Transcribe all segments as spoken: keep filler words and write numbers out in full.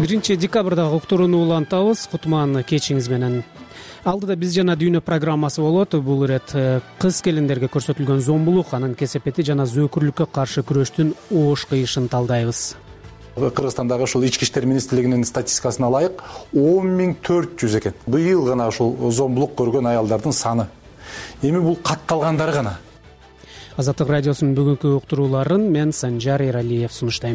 биринчи декабрдагы уктурууну улантабыз. Кутман кечиңиз менен. Алдыда биз жана дүйнө программасы болот. Бул ирет кыз келиндерге көрсөтүлгөн зомбулук, анын кесепети жана зөөкүрлүккө каршы күрөштүн оош кыйышын талдайбыз. Кыргызстандагы ушул ички иштер министрлигинин статистикасына ылайык он миң төрт жүз экен. Быйыл гана ушул зомбулук көргөн аялдардын саны. Эми бул катталгандары гана. Азаттык радиосунун бүгүнкү уктурууларын мен Санжар Эралиев сунуштайм.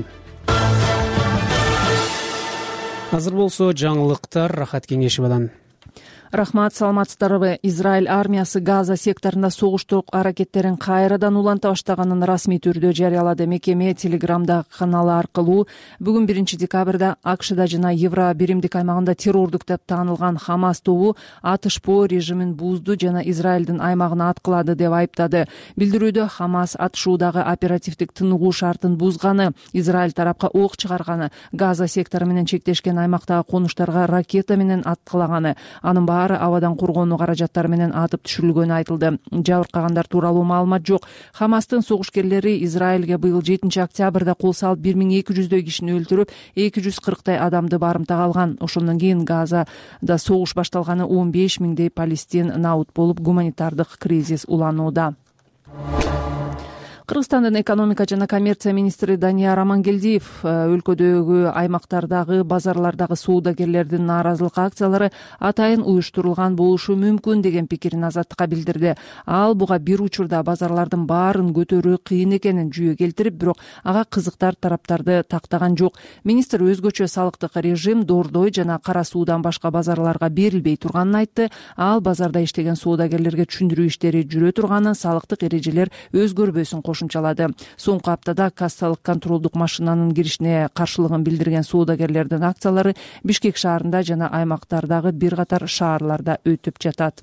Азыр болсо жаңылыктар Рахат Кеңешевадан. Рахмат, саламатсыздарбы? Израиль армиясы Газа секторунда согуштук аракеттерин кайрадан уланта баштаганын расмий түрдө жарыялады. Мекеме Телеграмда каналы аркылуу бүгүн биринчи декабрда АКШда жана Евро биримдик аймагында террордук деп таанылган Хамас тобу атышпоо режимин бузду жана Израилдин аймагына аткылады деп айыптады. Билдирүүдө Хамас атышуудагы оперативдик тыныгуу шартын бузганы, Израиль тарапка ок чыгарганы, Газа сектору менен чектешкен аймактагы конуштарга ракета менен аткылаганы, анын баары абадан коргонуу каражаттары менен атып түшүрүлгөнү айтылды. Жабыркагандар тууралуу маалымат жок. Хамастын согушкерлери Израилге быйыл жетинчи октябрда кол салып бир миң эки жүздөй кишини өлтүрүп, эки жүз кырктай адамды барымтага алган. Ошондон кийин Газада согуш башталганы он беш миңдей палестин набут болуп, гуманитардык кризис уланууда. Кыргызстандын экономика жана коммерция министри Данияр Амангелдиев өлкөдөгү аймактардагы базарлардагы соодагерлердин нааразылык акциялары атайын уюштурулган болушу мүмкүн деген пикирин Азаттыкка билдирди. Ал буга бир учурда базарлардын баарын көтөрүү кыйын экенин жүйө келтирип, бирок ага кызыктар тараптарды тактаган жок. Министр өзгөчө салыктык режим Дордой жана Кара Суудан башка базарларга берилбей турганын айтты. Ал базарда иштеген соодагерлерге түшүндүрүү иштери жүрө турганын, салыктык эрежелер өзгөрбөсүн кошумчалады. Соңку аптада кассалык контролдук машинанын киришине каршылыгын билдирген соодагерлердин акциялары Бишкек шаарында жана аймактардагы бир катар шаарларда өтүп жатат.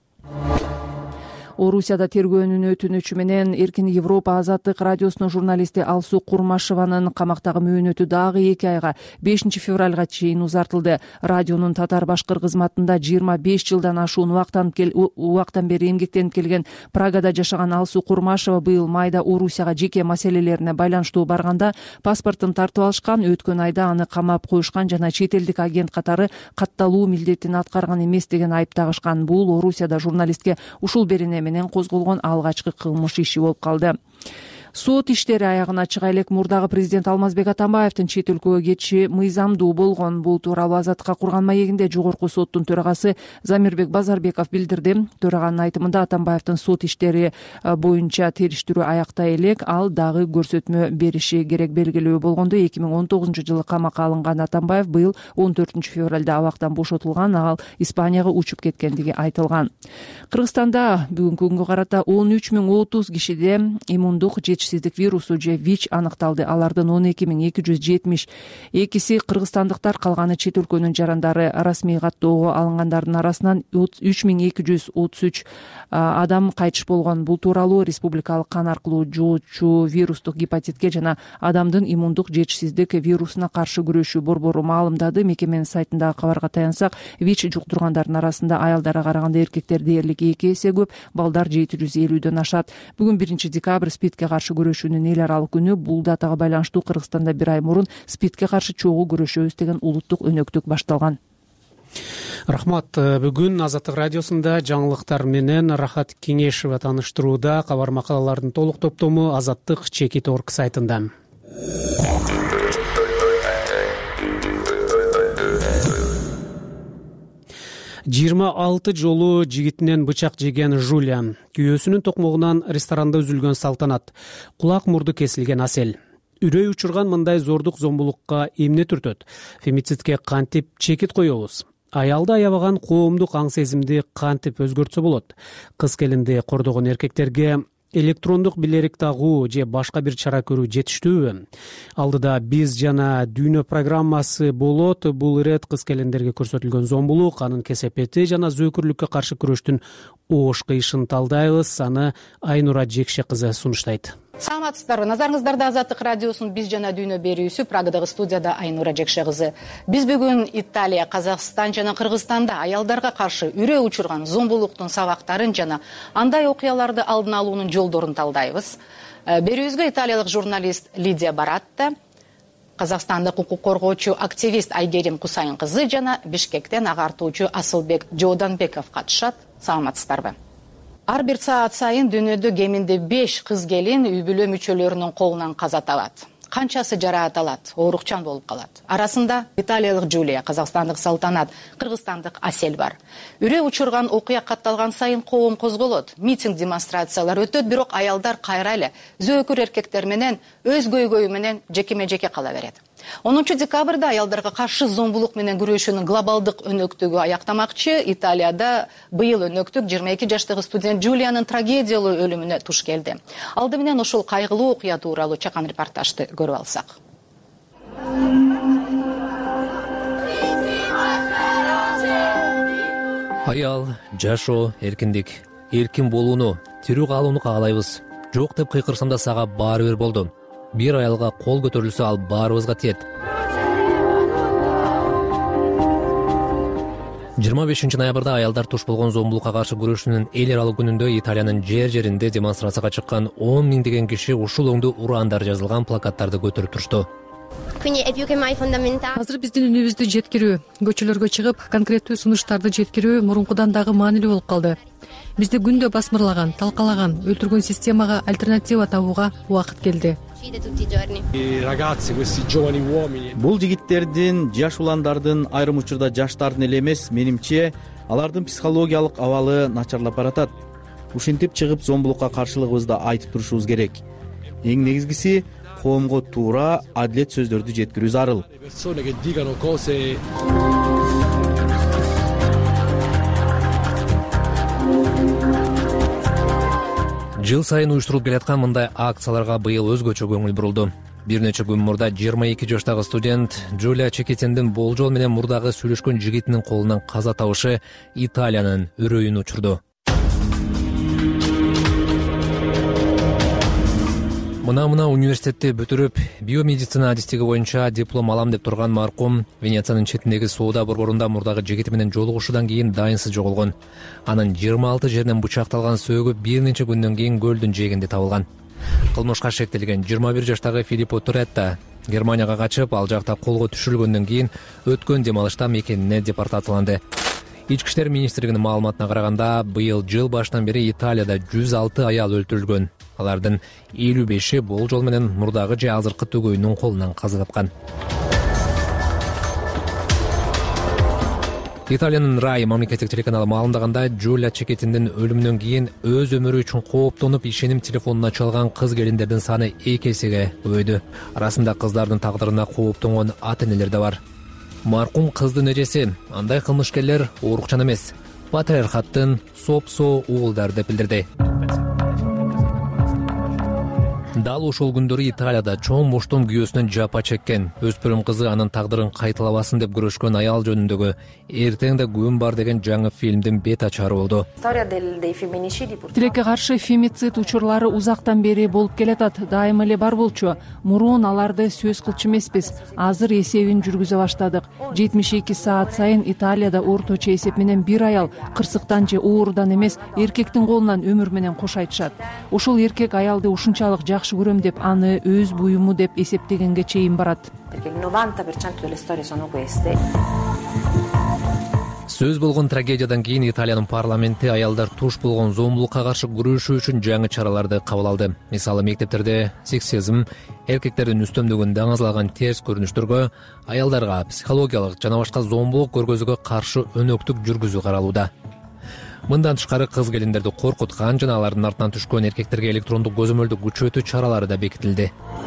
Орусияда тергөөнүн өтүнүчү менен Эркин Европа Азаттык радиосунун журналисти Алсу Курмашеванын камактагы мөөнөтү дагы эки айга бешинчи февралга чейин узартылды. Радионун татар-башкыр кызматында жыйырма беш жылдан ашуун убактан бери эмгектенип келген Прагада жашаган Алсу Курмашева быйыл майда Орусияга жеке маселелерине байланыштуу барганда паспортун тартып алышкан, өткөн айда аны камап коюшкан жана чет элдик агент катары катталуу милдетин аткарган эмес деген айып тагышкан. Бул Орусияда журналистке ушул берене менен козголгон алгачкы кылмыш иши болуп калды. Сот иштери аягына чыга элек мурдагы президент Алмазбек Атамбаевдин чет өлкөгө кетиши мыйзамдуу болгон. Бул тууралуу Азаттыкка курган маегинде жогорку соттун төрагасы Замирбек Базарбеков билдирди. Төраганын айтымында Атамбаевдин сот иштери боюнча териштирүү аяктай элек, ал дагы көрсөтмө бериши керек. Белгилүү болгондо эки миң он тогузунчу жылы камакка алынган Атамбаев быйыл он төртүнчү февралда абактан бошотулган, ал Испанияга учуп кеткендиги айтылган. Кыргызстанда бүгүнкү күнгө карата он үч миң отуз кишиде иммундук жетишсиздик вирусу же ВИЧ аныкталды. Алардын он эки миң эки жүз жетимиш экиси кыргызстандыктар, калганы чет өлкөнүн жарандары. Расмий каттоого алынгандардын арасынан үч миң эки жүз отуз үч адам кайтыш болгон. Бул тууралуу республикалык кан аркылуу жугуучу вирустук гепатитке жана адамдын иммундук жетишсиздик вирусуна каршы күрөшүү борбору маалымдады. Мекеменин сайтындагы кабарга таянсак, ВИЧ жуктургандардын арасында аялдарга караганда эркектер дээрлик эки эсе көп, балдар жети жүз элүүдөн ашат. Бүгүн биринчи декабрь спидке каршы күрөшүүнүн эл аралык күнү. Бул датага байланыштуу Кыргызстанда бир ай мурун спидке каршы чогуу күрөшөбүз деген улуттук өнөктүк башталган. Рахмат. Бүгүн Азаттык радиосунда жаңылыктар менен Рахат Кеңешева тааныштырууда. Кабар макалалардын толук топтому Азаттык чекит точка орг сайтында. жыйырма алты жолу жигитинен бычак жеген Жулия, күйөөсүнүн токмогунан ресторанда үзүлгөн салтанат, кулак мурду кесилген Асел. Үрөй учурган мындай зордук зомбулукка эмне түртөт? Фемицидке кантип чекит коебуз? Аялды аябаган коомдук аң сезимди кантип өзгөртсө болот? Кыз келинди кордогон эркектерге электрондук билерик тагуу же башка бир чара көрүү жетиштүүбү? Алдыда биз жана дүйнө программасы болот. Бул ирет кыз келиндерге көрсөтүлгөн зомбулук, анын кесепети жана зөөкүрлүккө каршы күрөштүн оош кыйышын талдайбыз. Аны Айнура Жекше кызы сунуштайт. Саламатсыздарбы? Назарыңыздарда Азаттык радиосунун биз жана дүйнө берүүсү, Прагадагы студияда Айнура Жекше кызы. Биз бүгүн Италия, Казакстан жана Кыргызстанда аялдарга каршы үрөө учурган зомбулуктун сабактарын жана андай окуяларды алдын алуунун жолдорун талдайбыз. Берүүбүзгө италиялык журналист Лидия Баратта, Казакстандык укук коргоочу активист Айгерим Кусайын кызы жана Бишкектен агартуучу Асылбек Жооданбеков катышат. Саламатсыздарбы? Ар бир саат сайын дүйнөдө кеминде беш кыз келин үй бүлө мүчөлөрүнүн колунан каза табат. Канчасы жараат алат, оорукчан болуп калат. Арасында италиялык Джулия, казакстандык Салтанат, кыргызстандык Асель бар. Үрөө учурган окуя катталган сайын коом козголот, митинг демонстрациялар өтөт, бирок аялдар кайра эле зөөкүр эркектер менен өз көйгөйү менен жекеме жеке кала берет. онунчу декабрда аялдарга каршы зомбулук менен күрөшүүнүн глобалдык өнөктүгү аяктамакчы. Италияда быйыл өнөктүк жыйырма эки жаштагы студент Джулиянын трагедиялуу өлүмүнө туш келди. Алды менен ушул кайгылуу окуя тууралуу чакан репортажды көрүп алсак. Аял, жашоо, эркиндик, эркин болууну, тирүү калууну каалайбыз. Жок деп кыйкырсам да сага баары бир болду. Бир аялга кол көтөрүлсө ал баарыбызга тиет. жыйырма бешинчи ноябрда аялдар туш болгон зомбулукка каршы күрөшүүнүн эл аралык күнүндө Италиянын жер жеринде демонстрацияга чыккан он миңдеген киши ушул оңдо ураандар жазылган плакаттарды көтөрүп турушту. Азыр биздин үнүбүздү жеткирүү, көчөлөргө чыгып, конкреттүү сунуштарды жеткирүү мурункудан дагы маанилүү болуп калды. Бизди күндө басмырлаган, талкалаган, өлтүргөн системага альтернатива табууга убакыт келди. Бул жигиттердин, жаш уландардын, айрым учурда жаштардын эле эмес, менимче, алардын психологиялык абалы начарлап баратат. Ушинтип чыгып зомбулукка каршылыгыбызды айтып турушубуз керек. Эң негизгиси коомго туура, адилет сөздөрдү жеткирүү зарыл. Жыл сайын уюштурулуп келаткан мындай акцияларга быйыл өзгөчө көңүл бурулду. Бир нече күн мурда жыйырма эки жаштагы студент Джулия Чекетендин болжол менен мурдагы сүйлөшкөн жигитинин колунан каза табышы Италиянын үрөйүн учурду. Мына-мына университетти бүтүрүп, биомедицина адистиги боюнча диплом алам деп турган маркум Венециянын четиндеги соода борборунда мурдагы жигити менен жолугушуудан кийин дайынсыз жоголгон. Анын жыйырма алты жеринен бычакталган сөөгү бир нече күндөн кийин көлдүн жээгинде табылган. Кылмышка шектелген жыйырма бир жаштагы Филиппо Торетта Германияга качып, ал жакта колго түшүрүлгөндөн кийин өткөн дем алышта мекенине депортацияланды. Ички иштер министрлигинин маалыматына караганда, быйыл жыл башынан бери Италияда жүз алты аял өлтүрүлгөн. Алардын элүү беши болжол менен мурдагы же азыркы төгөйүнүн колунан каза тапкан. Италиянын Рай мамлекеттик телеканалы маалымдаганда, Джулия Чекетиндин өлүмүнөн кийин өз өмүрү үчүн кооптонуп ишеним телефонуна чалган кыз келиндердин саны эки эсеге көбөйдү. Арасында кыздардын тагдырына кооптонгон ата-энелер да бар. Маркум кыздын эжеси, андай кылмышкерлер оорукчан эмес, патриархаттын сопсо уулдар деп билдирди. Дал ошол күндөрү Италияда чоң боштон күйөөсүнөн жапа чеккен, өспүрүм кызы анын тагдырын кайталабасын деп күрөшкөн аял жөнүндөгү «Эртең да күн бар» деген жаңы фильмдин бет ачары болду. Тилекке каршы фемицид учурлары узактан бери болуп келатат, дайыма эле бар болчу. Мурун аларды сөз кылчу эмеспиз. Азыр эсебин жүргүзө баштадык. жетимиш эки саат сайын Италияда орточо эсеп менен бир аял кырсыктан же оорудан эмес, эркектин колунан өмүр менен кош айтышат. Ошол эркек аялды ушунчалык жакшы көрөм деп, аны өз буюму деп эсептегенге чейин барат. Сөз болгон трагедиядан кийин Италиянын парламенти аялдар туш болгон зомбулукка каршы күрөшүү үчүн жаңы чараларды кабыл алды. Мисалы, мектептерде сексизм, эркектердин үстөмдүгүн даңазалаган терс көрүнүштөргө, аялдарга психологиялык жана башка зомбулук көргөзүүгө каршы өнөктүк жүргүзүү каралууда. Мындан тышкары кыз келиндерди коркуткан жана алардын артынан түшкөн эркектерге электрондук көзөмөлдү күчөтүү чаралары да бекитилди.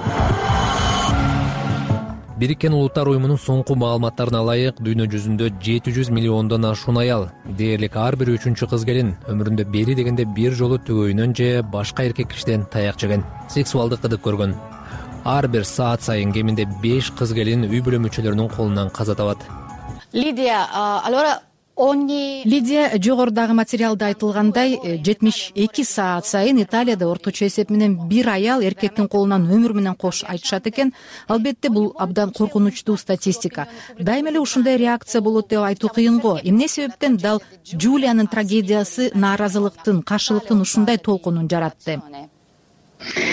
Бириккен Улуттар уюмунун соңку маалыматтарына ылайык, дүйнө жүзүндө жети жүз миллиондон ашуун аял, дээрлик ар бир үчүнчү кыз келин өмүрүндө бери дегенде бир жолу төгөйүнөн же башка эркек кишиден таяк жеген, сексуалдык кыдык көргөн. Ар бир саат сайын кеминде беш кыз келин үй бүлө мүчөлөрүнүн колунан каза табат. Лидия, алора Лидия, жогорудагы материалда айтылгандай, жетимиш эки саат сайын Италияда орточо эсеп менен бир аял эркектин колунан өмүр менен кош айтышат экен. Албетте бул абдан коркунучтуу статистика. Дайыма эле ушундай реакция болот деп айтуу кыйын го. Эмне себептен дал Джулиянын трагедиясы нааразылыктын, каршылыктын ушундай толкунун жаратты?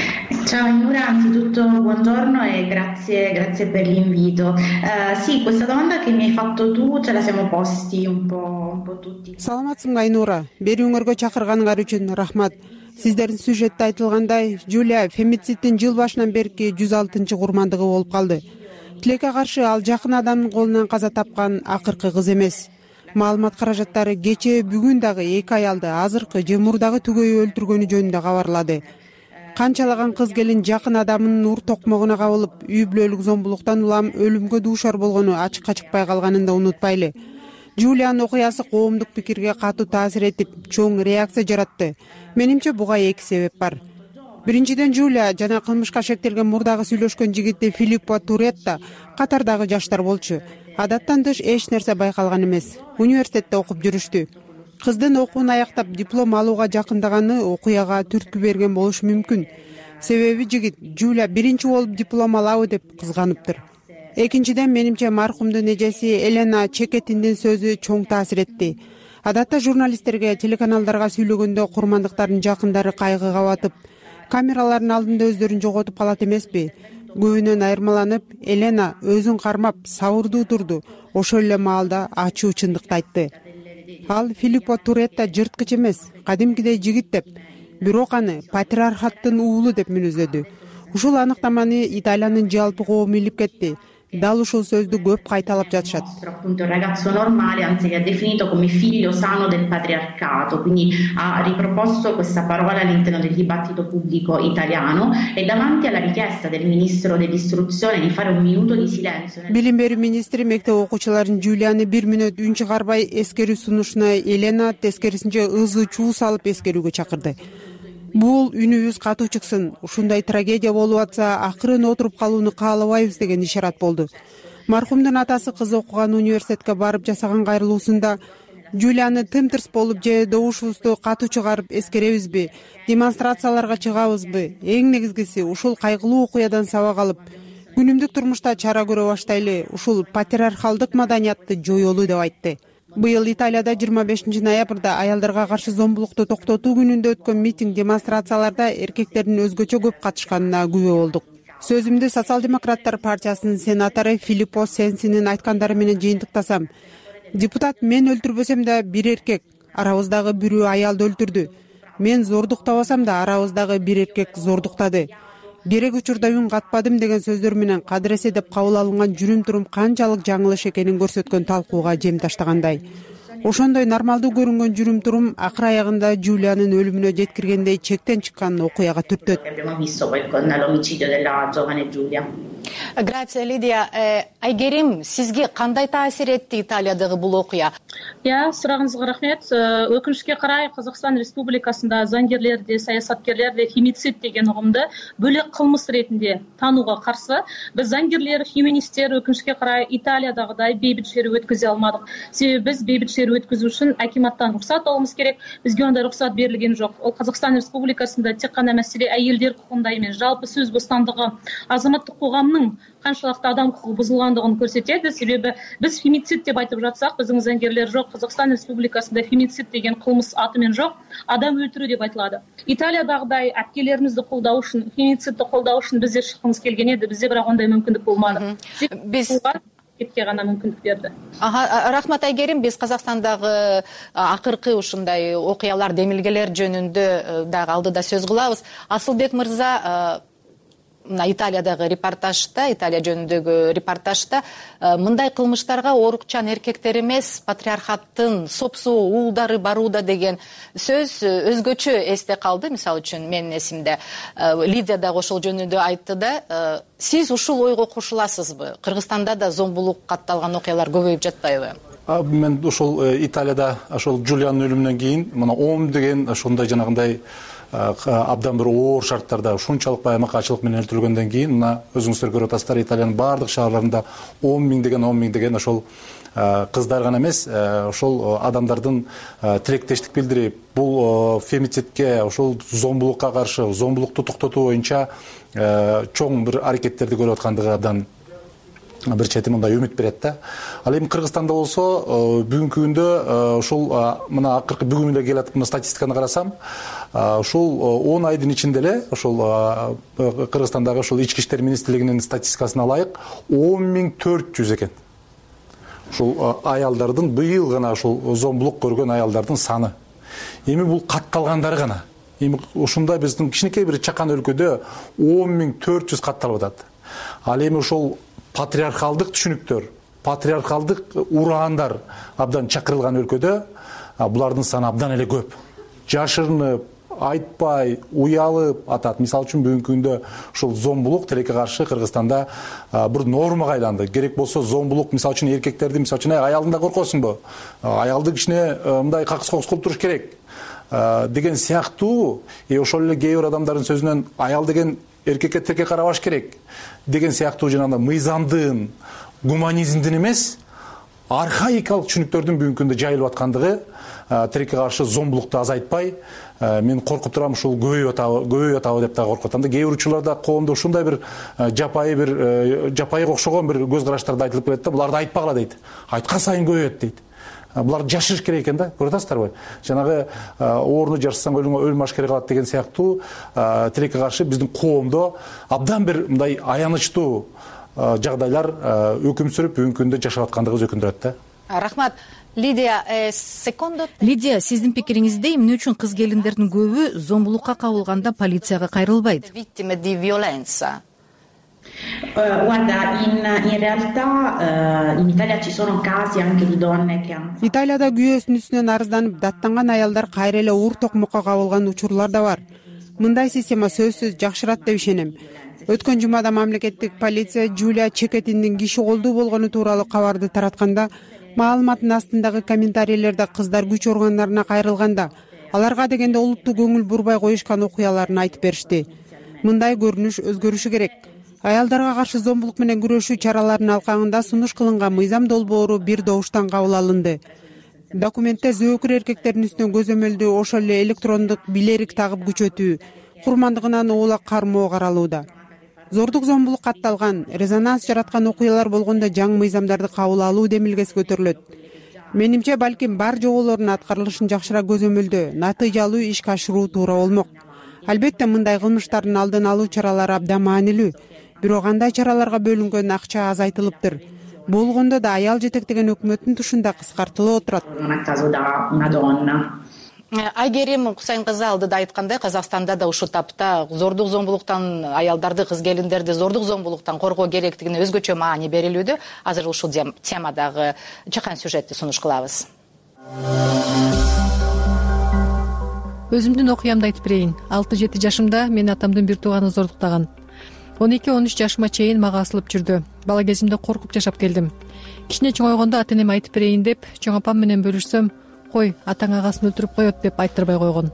Ciao Ainura, anzitutto buongiorno e grazie, grazie per l'invito. Uh, sì, questa domanda che mi hai fatto tu ce la siamo posti un po', un po' tutti. Саламатсыңбы Айнура? Берүүңөргө чакырганыңар үчүн рахмат. Сиздердин сюжетте айтылгандай, Жулия фемицидтин жыл башынан берки жүз алтынчы курмандыгы болуп калды. Тилекке каршы ал жакын адамдын колунан каза тапкан акыркы кыз эмес. Маалымат каражаттары кечээ бүгүн дагы эки аялды азыркы же мурдагы түгөйү өлтүргөнү жөнүндө кабарлады. Канчалаган кыз келин жакын адамынын ур токмогуна кабылып, үй бүлөлүк зомбулуктан улам өлүмгө дуушар болгону ачыкка чыкпай калганын да унутпайлы. Жулиянын окуясы коомдук пикирге катуу таасир этип, чоң реакция жаратты. Менимче буга эки себеп бар. Биринчиден, Жулия жана кылмышка шектелген мурдагы сүйлөшкөн жигити Филиппо Туретта катардагы жаштар болчу. Адаттан тыш эч нерсе байкалган эмес. Университетте окуп жүрүштү. Кыздын окуун аяктап диплом алууга жакындаганы окуяга түрткү берген болушу мүмкүн. Себеби жигит Жулия биринчи болуп диплом алабы деп кызганыптыр. Экинчиден, менимче маркумдун эжеси Елена Чекетиндин сөзү чоң таасир этти. Адатта журналисттерге, телеканалдарга сүйлөгөндө курмандыктардын жакындары кайгыга батып, камералардын алдында өздөрүн жоготуп калат эмеспи? Көбүнөн айырмаланып, Елена өзүн кармап, сабырдуу турду. Ошол эле маалда ачуу чындыкты айтты. Ал Филиппо Туретта жырткыч эмес, кадимкидей жигит деп, бирок аны патриархаттын уулу деп мүнөздөдү. Ушул аныктаманы Италиянын жалпы коому илип кетти. Dal ушул сөздү көп кайталап жатышат. Appunto un ragazzo normale, anzi che ha definito come figlio sano del patriarcato, quindi ha riproposto questa parola all'interno del dibattito pubblico italiano e davanti alla richiesta del ministro dell'istruzione di fare un minuto di silenzio. Билим берүү министри мектеп окуучуларын Жулияны бир мүнөт үн чыгарбай эскерүү сунушуна Елена тескерисинче ызы чуу салып эскерүүгө чакырды. Бул үнүбүз катуу чыксын, ушундай трагедия болуп атса, акырын отуруп калууну каалабайбыз деген ишарат болду. Маркумдун атасы кызы окуган университетке барып жасаган кайрылуусунда Жулияны тымтырс болуп же добушубузду катуу чыгарып эскеребизби, демонстрацияларга чыгабызбы, эң негизгиси ушул кайгылуу окуядан сабак алып, күнүмдүк турмушта чара көрө баштайлы, ушул патриархалдык маданиятты жоёлу деп айтты. Быйыл Италияда жыйырма бешинчи ноябрда аялдарга каршы зомбулукту токтотуу күнүндө өткөн митинг демонстрацияларда эркектердин өзгөчө көп катышканына күбө болдук. Сөзүмдү Социал-демократтар партиясынын сенатору Филиппо Сенсинин айткандары менен жыйынтыктасам, депутат мен өлтүрбөсөм да бир эркек, арабыздагы бирөө аялды өлтүрдү. Мен зордуктабасам да арабыздагы бир эркек зордуктады. Керек учурда үн катпадым деген сөздөр менен кадыресе деп кабыл алынган жүрүм-турум канчалык жаңылыш экенин көрсөткөн талкууга жем таштагандай. Ошондой нормалдуу көрүнгөн жүрүм-турум акыр аягында Жулиянын өлүмүнө жеткиргендей чектен чыккан окуяга түртөт. Grazie Lidia. Айгерим, сизге кандай таасир этти Италиядагы бул окуя? Я, сурагыңызга рахмет. Өкүнүчкө карай Казакстан Республикасында заңгерлерди, саясаткерлерди фемицид деген угумду бөлөк кылмыш ретинде таанууга каршы. Биз заңгерлер, феминисттер өкүнүчкө карай Италиядагыдай бейбит шерүү өткөзө алмадык. Себеби биз бейбит шерүү өткөзүү үчүн акиматтан уруксат алабыз керек. Бизге анда уруксат берилген жок. Ол Казакстан Республикасында тек гана маселе айылдар укугунда эмес, жалпы сөз бостандыгы, азаматтык коомдун канчалыкты адам укугу бузулгандыгын көрсөтөт. Себеби биз фемицид деп айтып жатсак, биздин заңгерлер жок. Казакстан Республикасында фемицид деген кылмыш аты менен жок, адам өлтүрүү деп айтылады. Италиядагыдай апкелерибизди колдоо үчүн, фемицидди колдоо үчүн бизде чыккыбыз келген эди, бизде бирок андай мүмкүндүк болмады. Биз кетке гана мүмкүндүк берди. Ага, рахмат Айгерим, биз Казакстандагы акыркы ушундай окуялар, демилгелер жөнүндө дагы алдыда сөз кылабыз. Асылбек мырза, мына Италиядагы репортажда, Италия жөнүндөгү репортажда мындай кылмыштарга орукчан эркектер эмес, патриархаттын сопсуу уулдары барууда деген сөз өзгөчө эсте калды. Мисалы үчүн менин эсимде Лидия дагы ошол жөнүндө айтты да. Сиз ушул ойго кошуласызбы? Кыргызстанда да зомбулук катталган окуялар көбөйүп жатпайбы? Мен ошол Италияда ошол Жулиянын өлүмүнөн кийин мына ом деген ошондой жанагындай абдан бир оор шарттарда ушунчалык байырмакачылык менен өлтүрүлгөндөн кийин мына өзүңүздөр көрүп атасыздар, Италиянын баардык шаарларында он миң деген он миң деген ошол кыздар гана эмес, ошол адамдардын тилектештик билдирип, бул фемицидке, ошол зомбулукка каршы, зомбулукту токтотуу боюнча чоң бир аракеттерди көрүп аткандыгы абдан бир чети мындай үмүт берет да. Ал эми Кыргызстанда болсо бүгүнкү күндө ушул мына акыркы бүгүндө келатып мына статистиканы карасам, ушул он айдын ичинде эле ошол Кыргызстандагы ошол ички иштер министрлигинин статистикасына ылайык он миң төрт жүз экен ушул аялдардын быйыл гана ушул зомбулук көргөн аялдардын саны. Эми бул катталгандары гана. Эми ушундай биздин кичинекей бир чакан өлкөдө он миң төрт жүз катталып атат. Ал эми ошол патриархалдык түшүнүктөр, патриархалдык ураандар абдан чакырылган өлкөдө булардын саны абдан эле көп. Жашырынып, айтпай, уялып атат. Мисалы үчүн бүгүнкү күндө ушул зомбулук тилекке каршы Кыргызстанда бир нормага айланды. Керек болсо зомбулук мисалы үчүн эркектерди мисалы үчүн аялдан да коркосуңбу? Аялды кичине мындай какыс кокус кылып туруш керек деген сыяктуу, и ошол эле кээ бир адамдардын сөзүнөн аял деген эркекке тиркей карабаш керек деген сыяктуу жанагындай мыйзамдын, гуманизмдин эмес, архаикалык түшүнүктөрдүн бүгүнкү күндө жайылып аткандыгы тилекке каршы зомбулукту азайтпай, мен коркуп турам ушул көбөйүп атабы, көбөйүп атабы деп да коркуп атам да. Кээ бир учурларда коомдо ушундай бир жапайы бир жапайыга окшогон бир көз караштарда айтылып келет да, буларды айтпагыла дейт. Айткан сайын көбөйөт дейт. Буларды жашырыш керек экен да, көрүп атасыздарбы? Жанагы орну жашырсаң өлүм аш керек калат деген сыяктуу тилекке каршы биздин коомдо абдан бир мындай аянычтуу жагдайлар өкүм сүрүп бүгүнкү күндө жашап аткандыгыбыз өкүндүрөт да. Рахмат. Лидия, секондо Лидия, сиздин пикириңизде эмне үчүн кыз келиндердин көбү зомбулукка кабылганда полицияга кайрылбайт? Vittime di violenza. Guarda, in, in realtà in Italia ci sono casi anche di donne che hanno Италияда күйөөсүнүн үстүнөн арызданып даттанган аялдар кайра эле уур токмокко кабылган учурлар да бар. Мындай система сөзсүз жакшырат деп ишенем. Өткөн жумада мамлекеттик полиция Жулия Чекетиндин киши колдуу болгону тууралуу кабарды таратканда, маалыматтын астындагы комментарийлерде кыздар күч органдарына кайрылганда, аларга дегенде улуттуу көңүл бурбай коюшкан окуяларын айтып беришти. Мындай көрүнүш өзгөрүшү керек. Аялдарга каршы зомбулук менен күрөшүү чараларынын алкагында сунуш кылынган мыйзам долбоору бир добуштан кабыл алынды. Документте зөөкүр эркектердин үстүнөн көзөмөлдүү, ошол эле электрондук билерик тагып күчөтүү, курмандыгынан уулак кармоо каралууда. Зордук зомбулук катталган, резонанс жараткан окуялар болгондо жаңы мыйзамдарды кабыл алуу демилгеси көтөрүлөт. Менимче, балким бар жоболордун аткарылышын жакшыраак көзөмөлдөө, натыйжалуу ишке ашыруу туура болмок. Албетте, мындай кылмыштардын алдын алуу чаралары абдан маанилүү. Бирок андай чараларга бөлүнгөн акча азайтылыптыр. Болгондо да аял жетектеген өкмөттүн тушунда кыскартылып отурат. Айгерим Кусайн кызы алдыда айткандай, Казакстанда да ушул тапта зордук зомбулуктан аялдарды, кыз келиндерди зордук зомбулуктан коргоо керектигине өзгөчө маани берилүүдө. Азыр ушул темадагы чакан сюжетти сунуш кылабыз. Өзүмдүн окуямды айтып берейин. алты жети жашымда мен атамдын бир тууганы зордуктаган. он эки он үч жашыма чейин мага асылып жүрдү. Бала кезимде коркуп жашап келдим. Кичине чоңойгондо ата энеме айтып берейин деп, чоң апам менен бөлүшсөм, кой, атаң агасын өлтүрүп коет деп айттырбай койгон.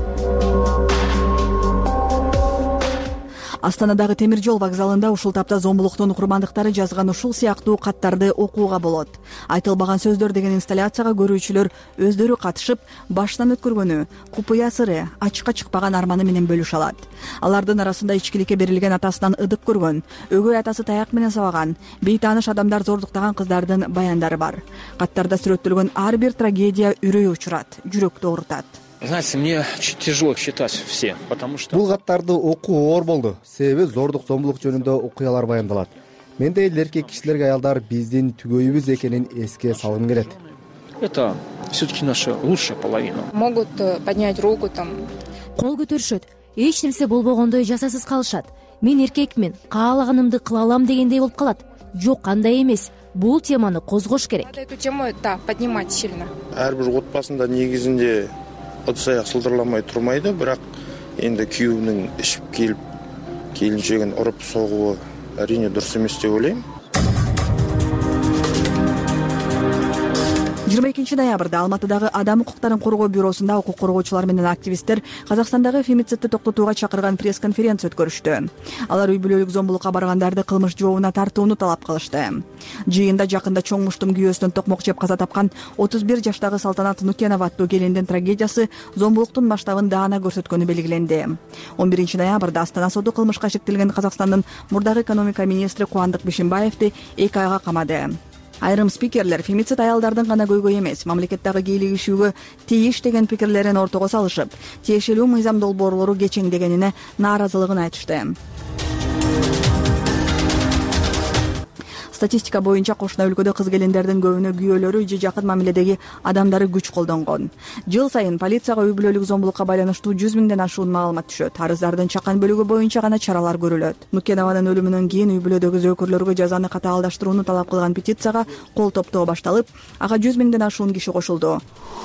Астанадагы темир жол вокзалында ушул тапта зомбулуктун курмандыктары жазган ушул сыяктуу каттарды окууга болот. Айтылбаган сөздөр деген инсталляцияга көрүүчүлөр өздөрү катышып, баштан өткөргөнү, купуя сыры, ачыкка чыкпаган арманы менен бөлүшө алат. Алардын арасында ичкиликке берилген атасынан ыдык көргөн, өгөй атасы таяк менен сабаган, бейтааныш адамдар зордуктаган кыздардын баяндары бар. Каттарда сүрөттөлгөн ар бир трагедия үрөй учурат, жүрөктү оорутат. Знаете, мне тяжело их читать все, потому что... Бул каттарды окуу оор болду. Себеби зордук зомбулук жөнүндө окуялар баяндалат. Менде эл эркек кишилерге аялдар биздин түгөйүбүз экенин эске салгым келет. Это все-таки наша лучшая половина. Могут поднять руку там. Кол көтөрүшөт. Эч нерсе болбогондой жасасыз калышат. Мен эркекмин, каалаганымды кыла алам дегендей болуп калат. Жок, андай эмес. Бул теманы козгош керек. Эту тему, да, поднимать сильно. Ар бир отбасында негизинде ыдыс аяк сылдырламай турмайды, бирок энди күйөөүнүн ичип келип келинчегин уруп согуу әрине дурус эмес деп ойлойм. жыйырма экинчи ноябрда Алматыдагы Адам укуктарын коргоо бюросунда укук коргоочулар менен активисттер Казакстандагы фемицидти токтотууга чакырган пресс-конференция өткөрүштү. Алар үй бүлөлүк зомбулукка баргандарды кылмыш жообуна тартууну талап кылышты. Жыйында жакында чоң муштум күйөөсүнөн токмок жеп каза тапкан отуз бир жаштагы Салтанат Нукенова аттуу келиндин трагедиясы зомбулуктун масштабын даана көрсөткөнү белгиленди. он биринчи ноябрда Астана соду кылмышка шектелген Казакстандын мурдагы экономика министри Кубандык Бишимбаевди эки айга камады. Айрым спикерлер фемицид аялдардын гана көйгөй эмес, мамлекеттеги кийлигишүүгө тийиш деген пикирлерин ортого салышып, тиешелүү мыйзам долбоорлору кечеңдегенине нааразылыгын айтышты. Статистика боюнча кошуна өлкөдө кыз келиндердин көбүнө күйөөлөрү же жакын мамиледеги адамдары күч колдонгон. Жыл сайын полицияга үй бүлөлүк зомбулукка байланыштуу жүз миңден ашуун маалымат түшөт. Арыздардын чакан бөлүгү боюнча гана чаралар көрүлөт. Нукенованын өлүмүнөн кийин үй бүлөдөгү зөөкүрлөргө жазаны катаалдаштырууну талап кылган петицияга кол топтоо башталып, ага жүз миңден ашуун киши кошулду.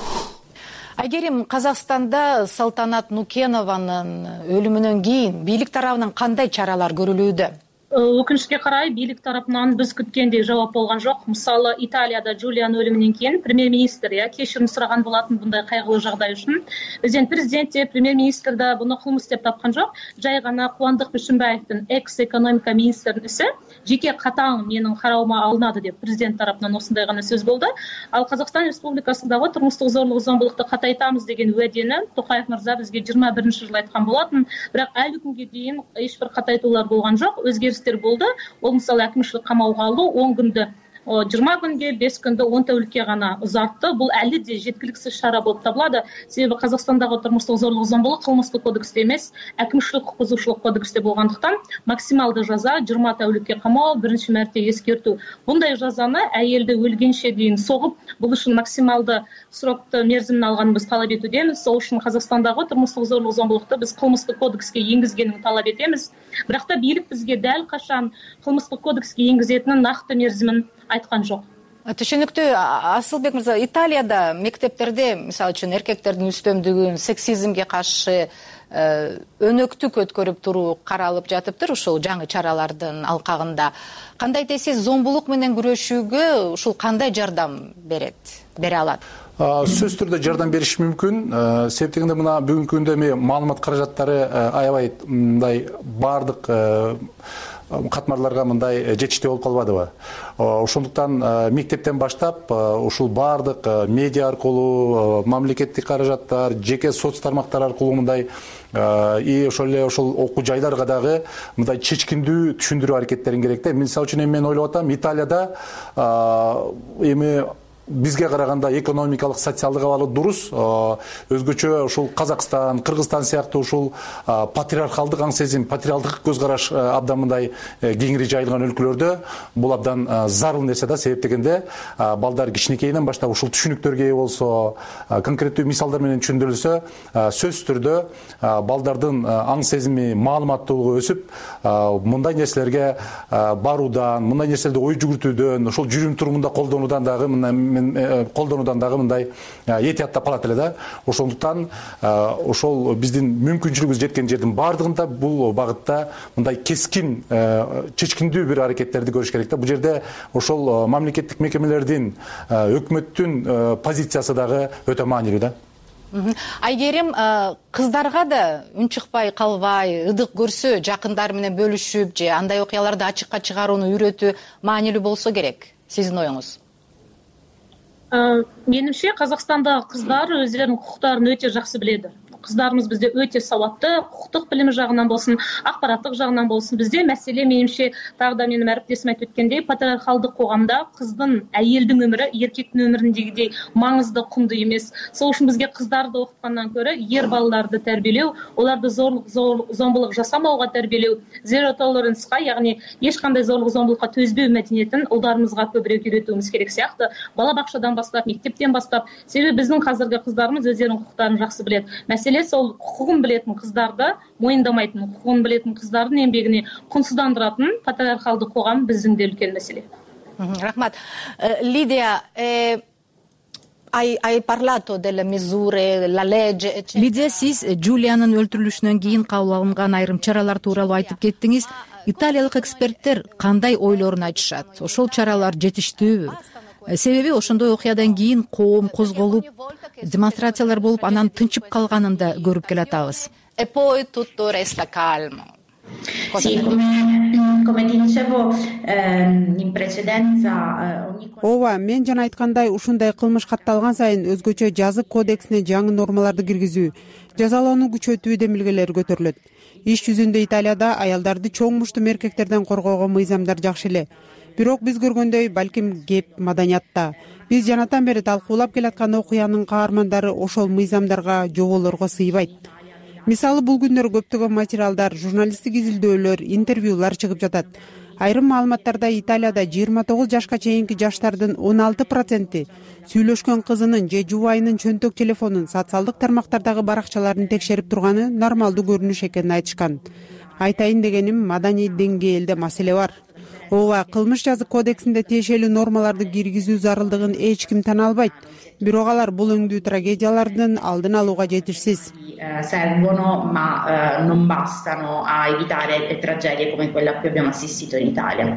Айгерим, Казакстанда Салтанат Нукенованын өлүмүнөн кийин бийлик тарабынан кандай чаралар көрүлүүдө? Өкүнүчкө карай бийлик тарапынан биз күткендей жооп болгон жок. Мисалы, Италияда Джулиан өлүмүнөн кийин премьер-министр я кечирим сураган болатын мындай кайгылуу жагдай үчүн. Бизден президент же премьер-министр да буну кылмыш деп тапкан жок. Жай гана Кубандык Бишимбаевдин экс-экономика министринин исі жеке катаң менин карауыма алынады деп президент тарапынан осундай гана сөз болду. Ал Казакстан Республикасындагы турмуштук зорлук зомбулукту катайтабыз деген уәдени Токаев мырза бизге жыйырма биринчи жылы айткан болатын. Бирок али күнгө чейин эч бир катайтуулар болгон жок. Өзгөрүстөр болду. Ол мисалы әкимшілік камауга алуу он күндө жыйырма күнгө, беш күндө, он тәулүккө гана узартты. Бул әлі де жеткиликсиз шара болуп табылады. Себеби Казакстандагы турмуштук зорлук зомбулук кылмыштык кодексте эмес, әкимшилик укук бузуушулук кодексте болгондуктан максималдуу жаза жыйырма тәулүккө камоо, биринчи мәрте эскертүү. Bunday жазаны әйелди өлгенче дейин согуп, бул ушун максималдуу срокто мерзимин алганыбыз талап этүүдемиз. Сол үчүн Казакстандагы турмуштук зорлук зомбулукту биз кылмыштык кодекске энгизгенин талап этебиз. Бирок да бийлик бизге дал качан кылмыштык кодекске энгизетинин накты мерзимин айткан жок. Түшүнүктүү. Асылбек мырза, Италияда мектептерде, мисалы үчүн, эркектердин үстөмдүгүн, сексизмге каршы өнөктүк өткөрүп туруу каралып жатыптыр ушул жаңы чаралардын алкагында. Кандай десиз, зомбулук менен күрөшүүгө ушул кандай жардам берет, бере алат? Сөз түрдө жардам бериш мүмкүн. Себеп дегенде мына бүгүнкү күндө эми маалымат каражаттары аябай мындай бардык катмарларга мындай жетиштүү болуп калбадыбы. Ошондуктан мектептен баштап ушул бардык медиа аркылуу, мамлекеттик каражаттар, жеке соц тармактар аркылуу мындай и ошол эле ошол окуу жайларга дагы мындай чечкиндүү түшүндүрүү аракеттерин керек да. Мисалы үчүн эми мен ойлоп атам, Италияда эми бизге караганда экономикалык, социалдык абалы дурус, өзгөчө ушул Казакстан, Кыргызстан сыяктуу ушул патриархалдык аң сезим, патриархалдык көз караш абдан мындай кеңири жайылган өлкөлөрдө бул абдан зарыл нерсе да. Себеп дегенде балдар кичинекейинен баштап ушул түшүнүктөргө ээ болсо, конкреттүү мисалдар менен түшүндүрүлсө, сөзсүз түрдө балдардын аң сезими, маалыматтуулугу өсүп, мындай нерселерге баруудан, мындай нерселерди ой жүгүртүүдөн, ошол жүрүм турумунда колдонуудан дагы колдонуудан дагы мындай этияттап калат эле да. Ошондуктан ошол биздин мүмкүнчүлүгүбүз жеткен жердин бардыгында бул багытта мындай кескин, чечкиндүү бир аракеттерди көрүш керек да. Бул жерде ошол мамлекеттик мекемелердин, өкмөттүн позициясы дагы өтө маанилүү да. Айгерим, кыздарга да үн чыкпай калбай, ыдык көрсө, жакындары менен бөлүшүп же андай окуяларды ачыкка чыгарууну үйрөтүү маанилүү болсо керек. Сиздин оюңуз? Менимче, Казакстандагы кыздар өздөрүнүн укуктарын өтө жакшы билет. Кыздарыбыз бизде өтө сабатты, укуктук билими жагынан болсун, акпараттык жагынан болсун. Бизде маселе, менимче, дагы да менин әріптесим айтып өткөндөй, патриархалдык коомдо кыздын, әйелдин өмүрү эркектин өмүрүндөгүдөй маңызды, кумдуу эмес. Сол үчүн бизге кыздарды окуткандан көрө ер балаларды тарбиялоо, оларды зорлук, зомбулук жасамауга тарбиялоо, zero tolerance-ка, ягни эч кандай зорлук, зомбулукка төзбөө мәдениетин улдарыбызга көбүрөөк үйрөтүүбүз керек сыяктуу. Бала бакчадан баштап, мектептен баштап, себеби биздин казыркы кыздарыбыз өздөрүнүн укуктарын жакшы билет. Сол укугун билетин кыздарды моюндамайтын, укугун билетин кыздардын эмгегини кунсуздандыратын патриархалдык коом биздин да үлкен маселе. Рахмат. Лидия, hai parlato delle misure, la legge. Лидия, сиз Джулианын өлтүрүлүшүнөн кийин кабыл алынган айрым чаралар тууралуу айтып кеттиңиз. Италиялык эксперттер кандай ойлорун айтышат? Ошол чаралар жетиштүүбү? Себеби ошондой окуядан кийин коом козголуп, демонстрациялар болуп, анан тынчып калганын да көрүп келатабыз. E poi tutto resta calmo. Sì, come, come ti dicevo in precedenza. Ооба, мен жана айткандай, ушундай кылмыш катталган сайын өзгөчө жазык кодексине жаңы нормаларды киргизүү, жазалоону күчөтүү демилгелери көтөрүлөт. Иш жүзүндө Италияда аялдарды чоң муштум эркектерден коргоого мыйзамдар жакшы эле. бирок биз көргөндөй балким кеп маданиятта. Биз жанатан бери талкуулап келаткан окуянын каармандары ошол мыйзамдарга, жоболорго сыйбайт. Мисалы, бул күндөр көптөгөн материалдар, журналисттик изилдөөлөр, интервьюлар чыгып жатат. Айрым маалыматтарда Италияда жыйырма тогуз жашка чейинки жаштардын он алты проценти сүйлөшкөн кызынын же жубайынын чөнтөк телефонун, социалдык тармактардагы баракчаларын текшерип турганы нормалдуу көрүнүш экенин айтышкан. Айтайын дегеним, маданий деңгээлде маселе бар. Ооба, кылмыш жазык кодексинде тиешелүү нормаларды киргизүү зарылдыгын эч ким тана албайт. Бирок алар бул өңдүү трагедиялардын алдын алууга жетишсиз. Servono, ma eh, non bastano a evitare tragedie come quella a cui abbiamo assistito in Italia.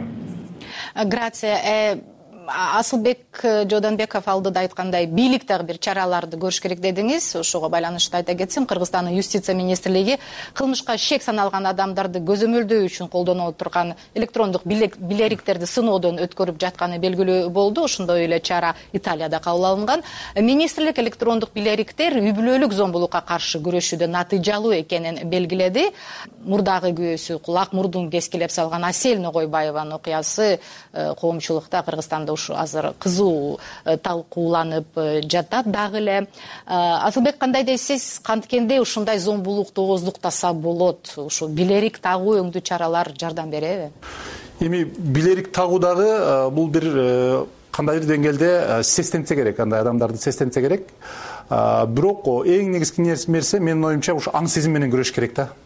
Grazie. Асылбек Жоданбеков алдыда айткандай бийлик дагы бир чараларды көрүш керек дедиңиз. Ошого байланыштуу айта кетсем, Кыргызстандын юстиция министрлиги кылмышка шек саналган адамдарды көзөмөлдөө үчүн колдонуп турган электрондук билериктерди сыноодон өткөрүп жатканы белгилүү болду. Ошондой эле чара Италияда кабыл алынган. Министрлик электрондук билериктер үй бүлөлүк зомбулукка каршы күрөшүүдө натыйжалуу экенин белгиледи. Мурдагы күбөсү кулак мурдун кескилеп салган Асель Ногойбаеванын окуясы коомчулукта Кыргызстанда ушу азыр кызуу талкууланып жатат дагы эле. Асылбек, кандай дейсиз, канткенде ушундай зомбулукту ооздуктаса болот? Ушу билерик тагуу өңдүү чаралар жардам береби? Эми билерик тагуу дагы бул бир кандайдыр деңгээлде сестенсе керек, андай адамдарды сестенсе керек. Бирок эң негизги нерсе менин оюмча ушу аң сезим менен күрөш керек да.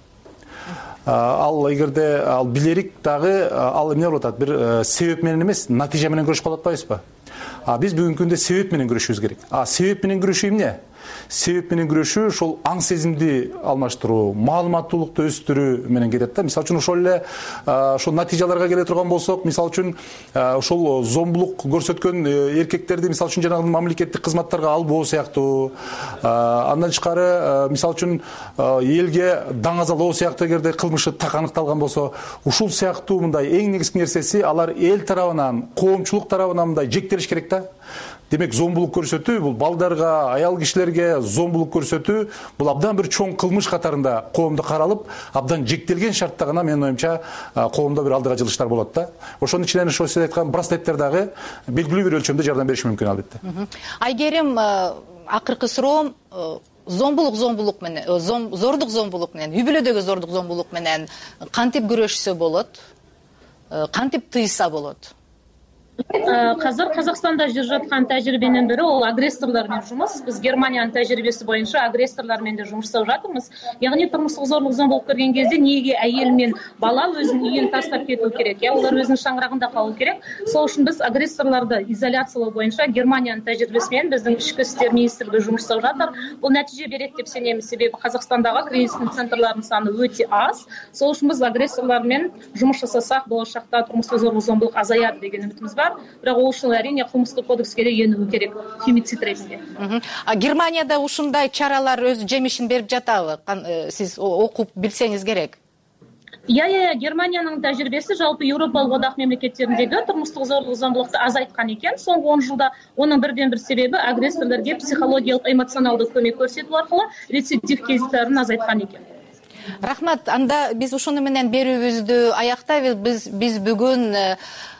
Ал эгерде ал билерик дагы ал эмне болуп атат, бир себеп менен эмес, натыйжа менен күрөшүп калып атпайбызбы? А биз бүгүнкү күндө себеп менен күрөшүбүз керек. А себеп менен күрөшүү эмне? Себеп менен күрөшүү ошол аң сезимди алмаштыруу, маалыматтуулукту өстүрүү менен кетет да. Мисалы үчүн ошол эле ошол натыйжаларга келе турган болсок, мисалы үчүн ошол зомбулук көрсөткөн эркектерди мисалы үчүн жанагы мамлекеттик кызматтарга албоо сыяктуу, андан тышкары мисалы үчүн элге даңазалоо сыяктуу эгерде кылмышы так аныкталган болсо, ушул сыяктуу мындай эң негизги нерсеси алар эл тарабынан, коомчулук тарабынан мындай жектелиш керек да. Демек, зомбулук көрсөтүү бул балдарга, аял кишилерге зомбулук көрсөтүү бул абдан бир чоң кылмыш катарында коомдо каралып, абдан жектелген шартта гана менин оюмча коомдо бир алдыга жылыштар болот да. Ошонун ичинен ошо сиз айткан браслеттер дагы белгилүү бир өлчөмдө жардам бериши мүмкүн албетте. Айгерим, акыркы суроом, зомбулук зомбулук менен, зордук зомбулук менен, үй бүлөдөгү зордук зомбулук менен кантип күрөшсө болот? Кантип тыйса болот? Қазір Қазақстанда жүріп жатқан тәжірибенің бірі ол агрессорлармен жұмыс. Біз Германияның тәжірибесі бойынша агрессорлармен де жұмыс жасап жатырмыз. Яғни тұрмыстық зорлық зомбылық көрген кезде неге әйел мен бала өзінің үйін тастап кету керек? Я олар өзінің шаңырағында қалу керек. Сол үшін біз агрессорларды изоляциялау бойынша Германияның тәжірибесімен біздің ішкі істер министрлігі жұмыс жасап жатыр. Бұл нәтиже береді деп сенеміз, себебі Қазақстандағы кризистік центрлардың саны өте аз. Сол үшін біз агрессорлармен жұмыс жасасақ, болашақта тұрмыстық зорлық зомбылық азаяды деген үмітіміз бар. Бірақ ол үшін әрине кылмыстык кодекске де енуі керек, фемицид ретинде. Германияда ушундай чаралар өз жемишин берип жатабы? Сиз окуп билсеңиз керек. Иә, иә, Германияның тәжірибесі жалпы Еуропалық одақ мемлекеттеріндегі тұрмыстық зорлық зомбылықты азайтқан екен. Соңғы он жылда оның бірден бір себебі агрессорлерге психологиялық, эмоционалдық көмек көрсету арқылы рецидив кездерін азайтқан екен. Рахмат, анда биз ушуну менен берүүбүздү аяктайбыз. Биз бүгүн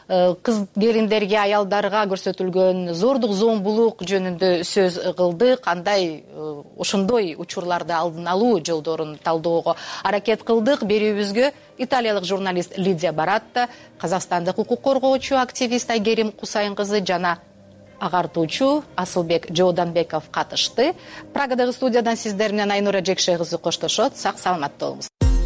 кыз келиндерге, аялдарга көрсөтүлгөн зордук зомбулук жөнүндө сөз кылдык. Кандай ошондой учурларды алдын алуу жолдорун талдоого аракет кылдык. Берүүбүзгө италиялык журналист Лидия Баратта, казакстандык укук коргоочу активист Айгерим Кусайын кызы жана агартуучу Асылбек Жоданбеков катышты. Прагадагы студиядан сиздер менен Айнура Жекше кызы коштошот. Сак саламатта болуңуз.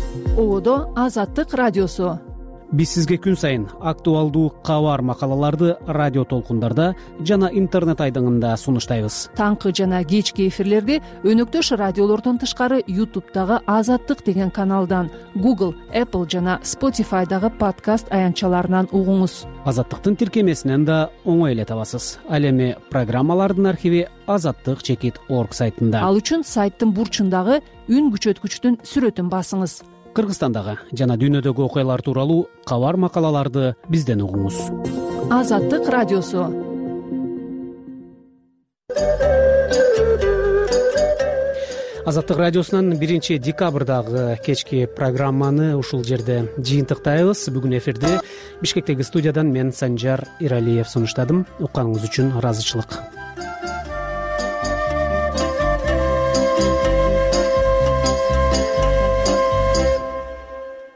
Оодо Азаттык радиосу. Биз сизге күн сайын актуалдуу кабар макалаларды радио толкундарда жана интернет айдыңында сунуштайбыз. Таңкы жана кечки эфирлерди өнөктөш радиолордон тышкары ютубтагы Азаттык деген каналдан, Google, Apple жана Spotify'дагы подкаст аянтчаларынан угуңуз. Азаттыктын тиркемесинен да оңой эле табасыз. Ал эми программалардын архиви азаттык чекит орг сайтында. Ал үчүн сайттын бурчундагы үн күчөткүчтүн сүрөтүн басыңыз. Кыргызстандагы жана дүйнөдөгү окуялар тууралуу кабар макалаларды бизден угуңуз. Азаттык радиосу. азаттык радиосунун биринчи декабрдагы кечки программаны ушул жерде жыйынтыктайбыз. Бүгүн эфирде Бишкектеги студиядан мен Санжар Иралиев сунуштадым. Укканыңыз үчүн ыраазычылык.